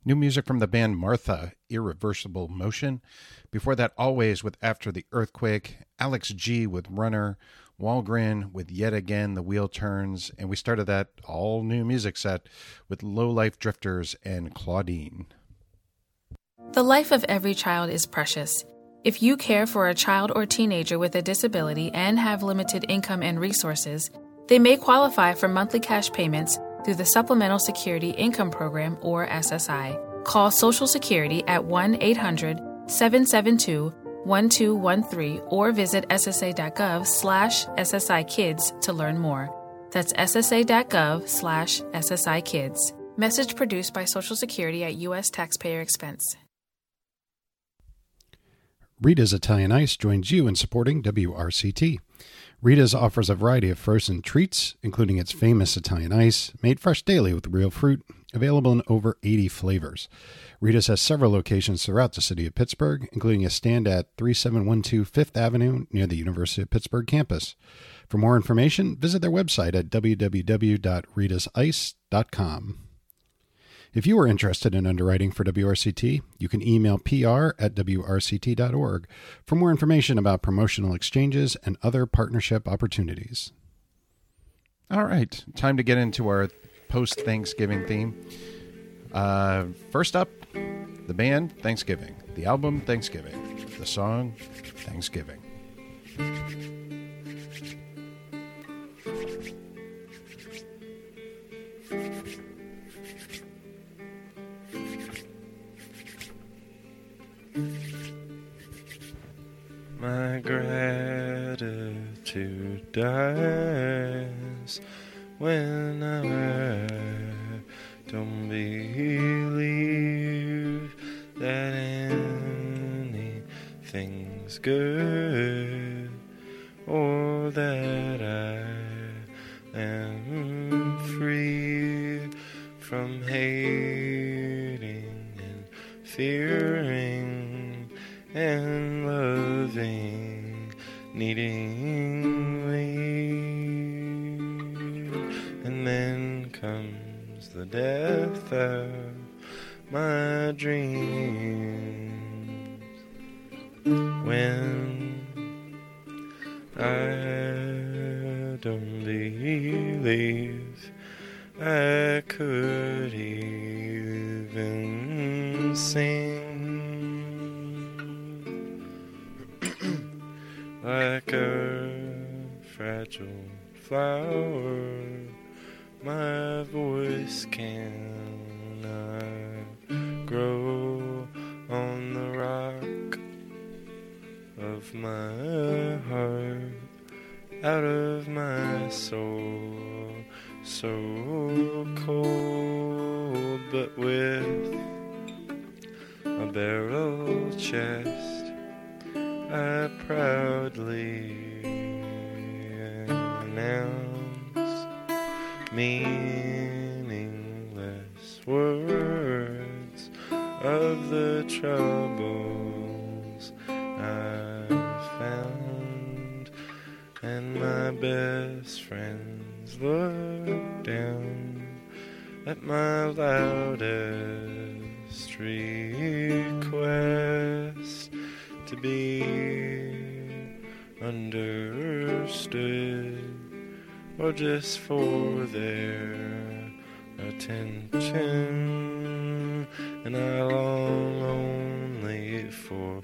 S6: New music from the band Martha, Irreversible Motion. Before that, Always with After the Earthquake, Alex G with Runner, Walgren with Yet Again, The Wheel Turns, and we started that all-new music set with Low Life Drifters and Claudine.
S9: The life of every child is precious. If you care for a child or teenager with a disability and have limited income and resources, they may qualify for monthly cash payments through the Supplemental Security Income Program, or SSI. Call Social Security at 1-800-772-1213 or visit ssa.gov/SSI-Kids to learn more. That's ssa.gov/SSI-Kids. Message produced by Social Security at U.S. taxpayer expense.
S6: Rita's Italian Ice joins you in supporting WRCT. Rita's offers a variety of frozen treats, including its famous Italian ice, made fresh daily with real fruit, available in over 80 flavors. Rita's has several locations throughout the city of Pittsburgh, including a stand at 3712 Fifth Avenue near the University of Pittsburgh campus. For more information, visit their website at www.ritasice.com. If you are interested in underwriting for WRCT, you can email pr@wrct.org for more information about promotional exchanges and other partnership opportunities. All right, time to get into our post-Thanksgiving theme. First up, the band, Thanksgiving. The album, Thanksgiving. The song, Thanksgiving.
S10: My gratitude dies when I don't believe that anything's good or that I am free from hating and fearing and loving, needing leave. And then comes the death of my dreams, when I don't believe I could even sing. Like a fragile flower, my voice cannot grow on the rock of my heart, out of my soul, so cold, but with a barrel chest I proudly announce meaningless words of the troubles I've found, and my best friends look down at my loudest request to be understood, or just for their attention. And I long only for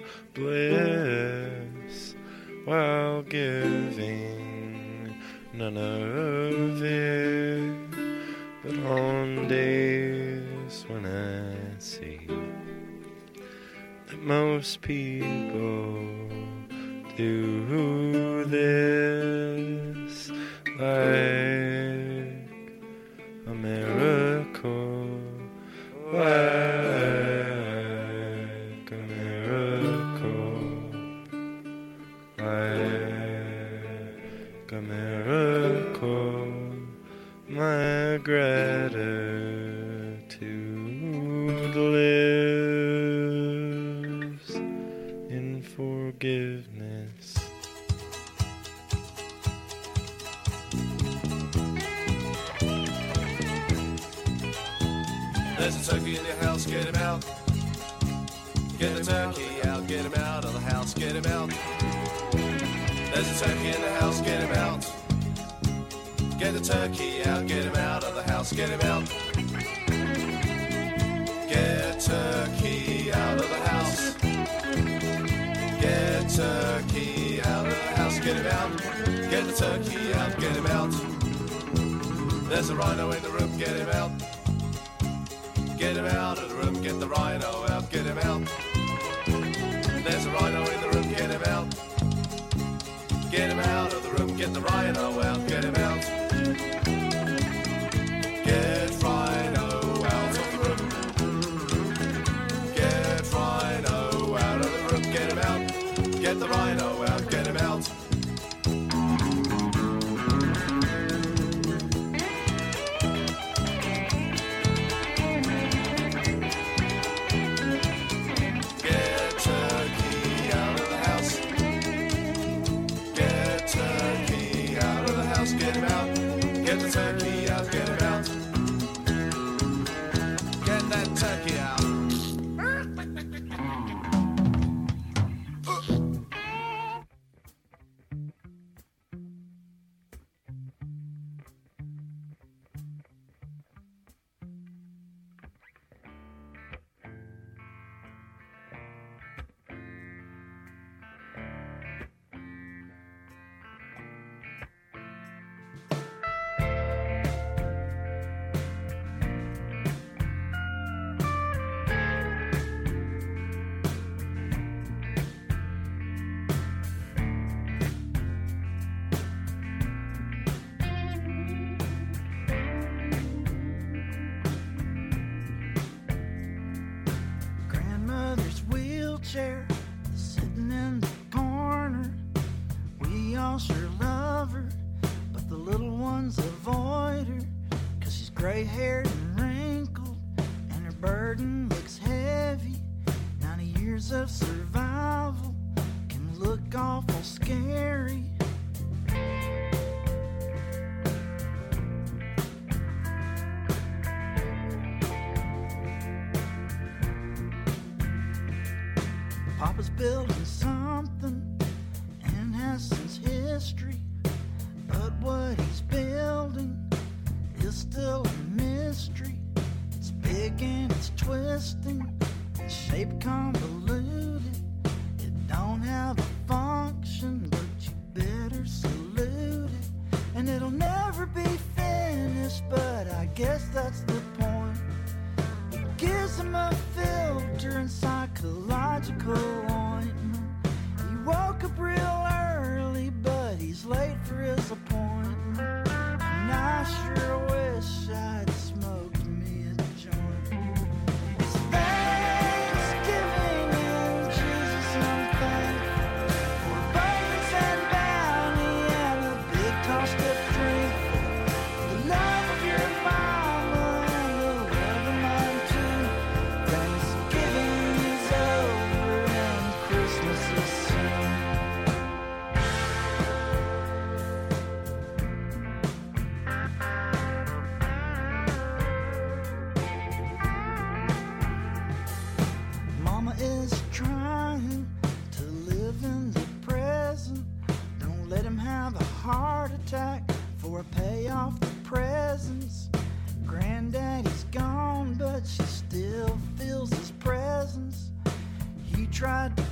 S10: bliss while giving none of it. But on days when I see that most people do this, like a miracle, like a miracle, like a miracle, my gratitude lives in forgiveness.
S11: There's a turkey in your house, get him out. Get the turkey out, get him out of the house, get him out. There's a turkey in the house, get him out. Get the turkey out, get him out of the house, get him out. Get turkey out of the house. Get turkey out of the house, get him out. Get the turkey out, get him out. There's a rhino in the room, get him out. Get him out of the room, get the rhino out, get him out. There's a rhino in the room, get him out. Get him out of the room, get the rhino out, get him out. Get rhino out of the room. Get rhino out of the room, get him out. Get the rhino out, get him out. Get him out, get the turkey out, get him out. Get that turkey out.
S12: Sitting in the corner, we all sure love her, but the little ones avoid her, 'cause she's gray-haired and wrinkled, and her burden looks heavy. 90 years of survival can look awful scary. Papa's building something and has since history, but what he's building is still a mystery. It's big and it's twisting, its shape convoluted. It don't have a function, but you better salute it. And it'll never be finished, but I guess that's the point. It gives him a filter and psychological ointment. He woke up real early, but he's late for his appointment. And I sure wish I'd smoked me a joint. It's Thanksgiving and Jesus, I'm thankful for abundance and bounty and a big tossed up drink. The love of your mama and the love of mine too. Thanksgiving is over and Christmas is soon. Mama is trying to live in the present. Don't let him have a heart attack for a pay off the presents. Granddaddy's gone, but she still feels his presence. He tried to